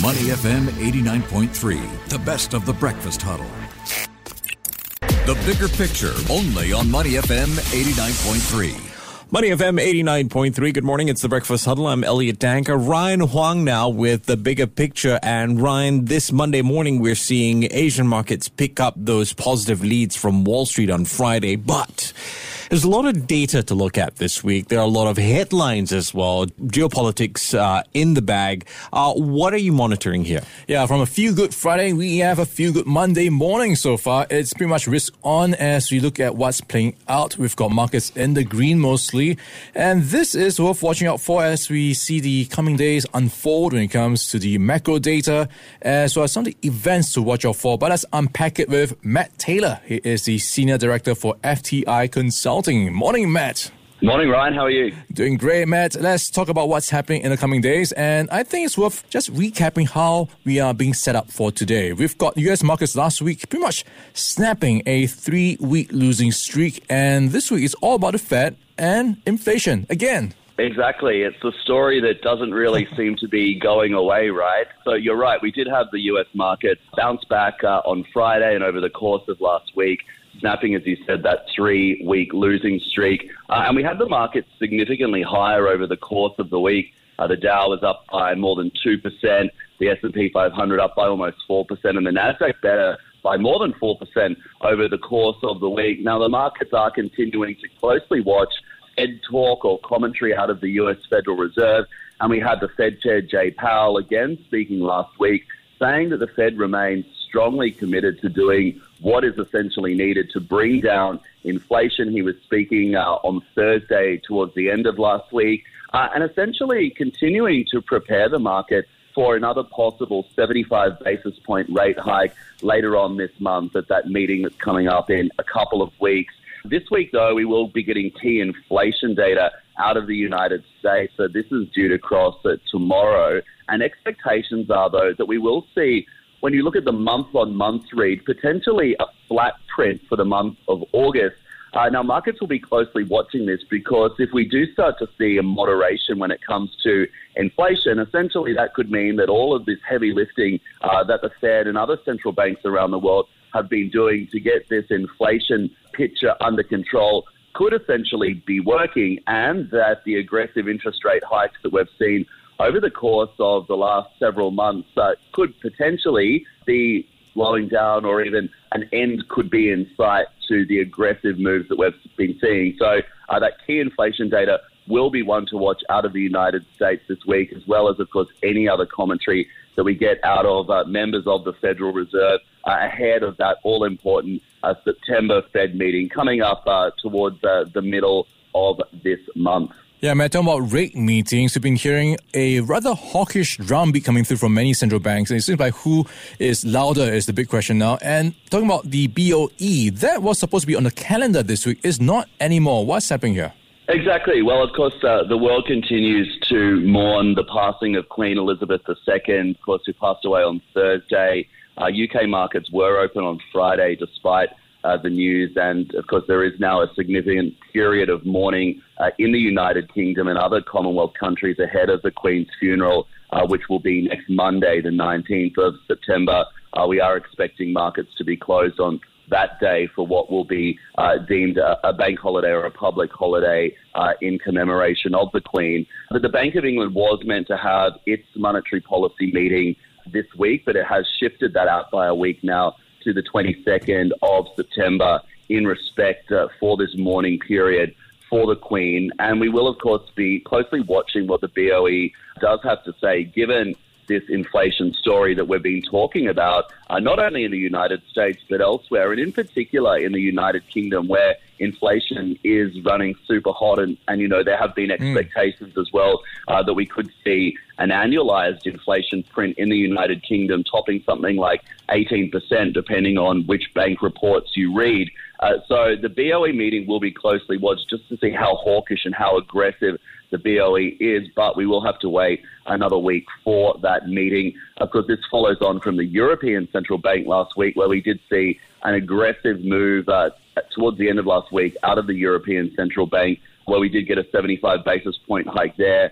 Money FM 89.3, the best of the breakfast huddle. The bigger picture, only on Money FM 89.3. Money FM 89.3. Good morning. It's the Breakfast Huddle. I'm Elliot Danker. Ryan Huang now with the bigger picture. And Ryan, this Monday morning, we're seeing Asian markets pick up those positive leads from Wall Street on Friday. But there's a lot of data to look at this week. There are a lot of headlines as well. Geopolitics in the bag. What are you monitoring here? Yeah, from a Feel Good Friday, we have a Feel Good Monday morning so far. It's pretty much risk on as we look at what's playing out. We've got markets in the green mostly. And this is worth watching out for as we see the coming days unfold when it comes to the macro data, as well as some of the events to watch out for. But let's unpack it with Matt Taylor. He is the Senior Director for FTI Consulting. Morning, Matt. Morning, Ryan. How are you? Doing great, Matt. Let's talk about what's happening in the coming days. And I think it's worth just recapping how we are being set up for today. We've got US markets last week pretty much snapping a 3-week losing streak. And this week is all about the Fed and inflation again. Exactly. It's a story that doesn't really seem to be going away, right? So you're right. We did have the US market bounce back on Friday and over the course of last week, snapping, as you said, that 3-week losing streak. And we had the market significantly higher over the course of the week. The Dow was up by more than 2%, the S&P 500 up by almost 4%, and the Nasdaq better by more than 4% over the course of the week. Now, the markets are continuing to closely watch Fed talk or commentary out of the U.S. Federal Reserve, and we had the Fed Chair Jay Powell again speaking last week, saying that the Fed remains strongly committed to doing what is essentially needed to bring down inflation. He was speaking on Thursday towards the end of last week, and essentially continuing to prepare the market for another possible 75 basis point rate hike later on this month at that meeting that's coming up in a couple of weeks. This week, though, we will be getting key inflation data out of the United States. So this is due to cross tomorrow. And expectations are, though, that we will see, when you look at the month-on-month read, potentially a flat print for the month of August. Now, markets will be closely watching this because if we do start to see a moderation when it comes to inflation, essentially that could mean that all of this heavy lifting that the Fed and other central banks around the world have been doing to get this inflation picture under control could essentially be working, and that the aggressive interest rate hikes that we've seen over the course of the last several months could potentially be slowing down, or even an end could be in sight to the aggressive moves that we've been seeing. So that key inflation data will be one to watch out of the United States this week, as well as, of course, any other commentary that we get out of members of the Federal Reserve ahead of that all-important September Fed meeting coming up towards the middle of this month. Yeah, Matt, talking about rate meetings, we've been hearing a rather hawkish drumbeat coming through from many central banks. And it seems like who is louder is the big question now. And talking about the BOE, that was supposed to be on the calendar this week, is not anymore. What's happening here? Exactly. Well, of course, the world continues to mourn the passing of Queen Elizabeth II, of course, who passed away on Thursday. UK markets were open on Friday despite the news, and of course there is now a significant period of mourning in the United Kingdom and other Commonwealth countries ahead of the Queen's funeral, which will be next Monday, the 19th of September. We are expecting markets to be closed on that day for what will be deemed a bank holiday or a public holiday in commemoration of the Queen. But the Bank of England was meant to have its monetary policy meeting this week, but it has shifted that out by a week now to the 22nd of September in respect for this mourning period for the Queen. And we will, of course, be closely watching what the BOE does have to say, given this inflation story that we've been talking about, not only in the United States, but elsewhere, and in particular in the United Kingdom, where inflation is running super hot. And you know, there have been expectations as well that we could see an annualized inflation print in the United Kingdom topping something like 18%, depending on which bank reports you read. So the BOE meeting will be closely watched just to see how hawkish and how aggressive the BOE is, but we will have to wait another week for that meeting. Of course, this follows on from the European Central Bank last week, where we did see an aggressive move towards the end of last week out of the European Central Bank, where we did get a 75 basis point hike there.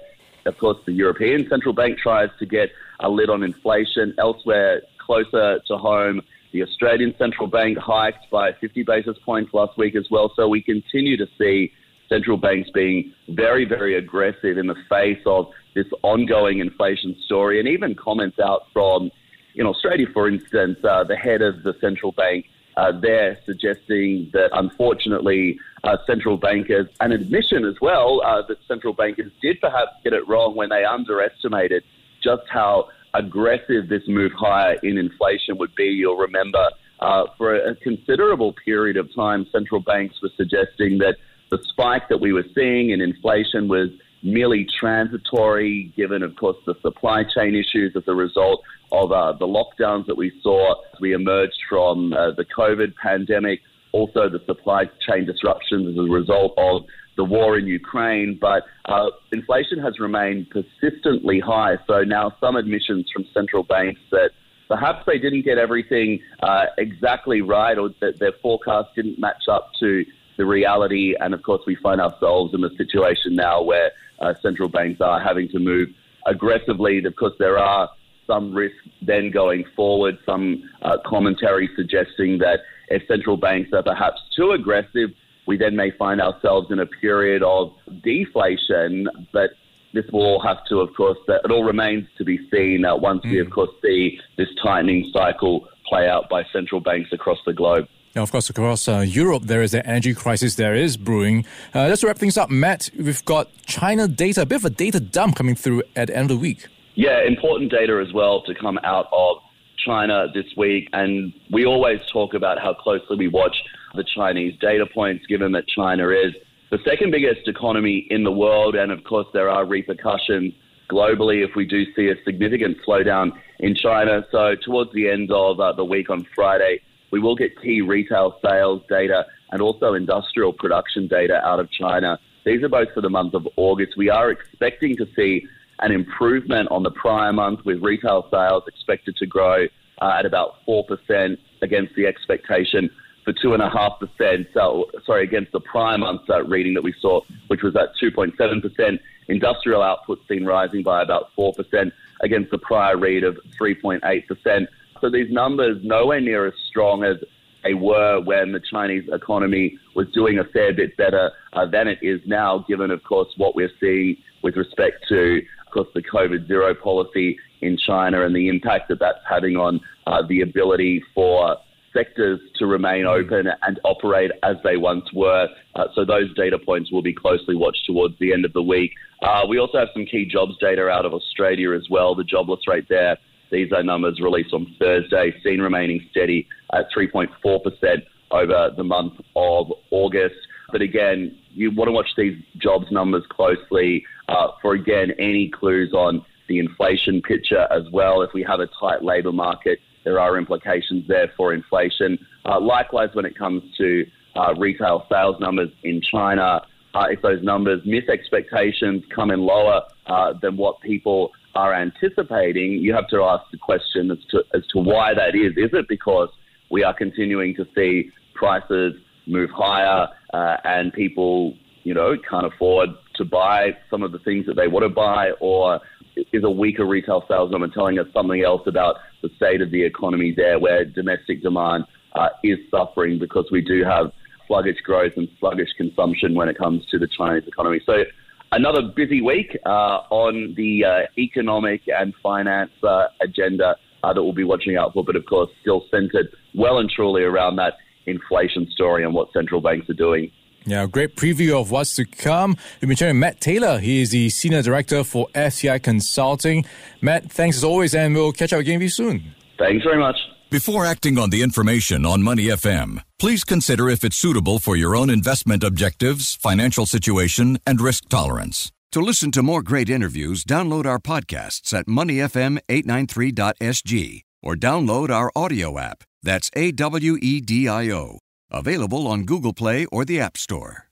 of course, the European Central Bank tries to get a lid on inflation. Elsewhere, closer to home, the Australian Central Bank hiked by 50 basis points last week as well. So we continue to see central banks being very, very aggressive in the face of this ongoing inflation story, and even comments out from, in Australia, for instance, the head of the central bank there suggesting that, unfortunately, central bankers, an admission as well, that central bankers did perhaps get it wrong when they underestimated just how aggressive this move higher in inflation would be. You'll remember for a considerable period of time, central banks were suggesting that the spike that we were seeing in inflation was merely transitory, given, of course, the supply chain issues as a result of the lockdowns that we saw as we emerged from the COVID pandemic, also the supply chain disruptions as a result of the war in Ukraine. But inflation has remained persistently high. So now some admissions from central banks that perhaps they didn't get everything exactly right, or that their forecast didn't match up to the reality. And of course, we find ourselves in a situation now where central banks are having to move aggressively. Of course, there are some risks then going forward, some commentary suggesting that if central banks are perhaps too aggressive, we then may find ourselves in a period of deflation. But this will all have to, of course, it all remains to be seen once we, of course, see this tightening cycle play out by central banks across the globe. Now, of course, across Europe, there is an energy crisis there is brewing. Just to wrap things up, Matt, we've got China data, a bit of a data dump coming through at the end of the week. Yeah, important data as well to come out of China this week. And we always talk about how closely we watch the Chinese data points, given that China is the second biggest economy in the world. And of course, there are repercussions globally if we do see a significant slowdown in China. So towards the end of the week on Friday, we will get key retail sales data and also industrial production data out of China. These are both for the month of August. We are expecting to see an improvement on the prior month, with retail sales expected to grow at about 4% against the expectation for 2.5%. Against the prior month reading that we saw, which was at 2.7%. Industrial output seen rising by about 4% against the prior read of 3.8%. So these numbers nowhere near as strong as they were when the Chinese economy was doing a fair bit better than it is now, given, of course, what we're seeing with respect to, of course, the COVID zero policy in China and the impact that that's having on the ability for sectors to remain open and operate as they once were. So those data points will be closely watched towards the end of the week. We also have some key jobs data out of Australia as well. The jobless rate there, these are numbers released on Thursday, seen remaining steady at 3.4% over the month of August. But again, you want to watch these jobs numbers closely for, again, any clues on the inflation picture as well. If we have a tight labour market, there are implications there for inflation. Likewise, when it comes to retail sales numbers in China, if those numbers miss expectations, come in lower than what people are anticipating, you have to ask the question as to why that is. Is it because we are continuing to see prices move higher and people, can't afford to buy some of the things that they want to buy? Or is a weaker retail sales number telling us something else about the state of the economy there, where domestic demand is suffering because we do have sluggish growth and sluggish consumption when it comes to the Chinese economy? So another busy week on the economic and finance agenda that we'll be watching out for, but of course still centered well and truly around that inflation story and what central banks are doing. Yeah, great preview of what's to come. We've been chatting with Matt Taylor. He is the Senior Director for FTI Consulting. Matt, thanks as always, and we'll catch up again with you soon. Thanks very much. Before acting on the information on Money FM, please consider if it's suitable for your own investment objectives, financial situation, and risk tolerance. To listen to more great interviews, download our podcasts at moneyfm893.sg or download our audio app. That's AWEDIO. Available on Google Play or the App Store.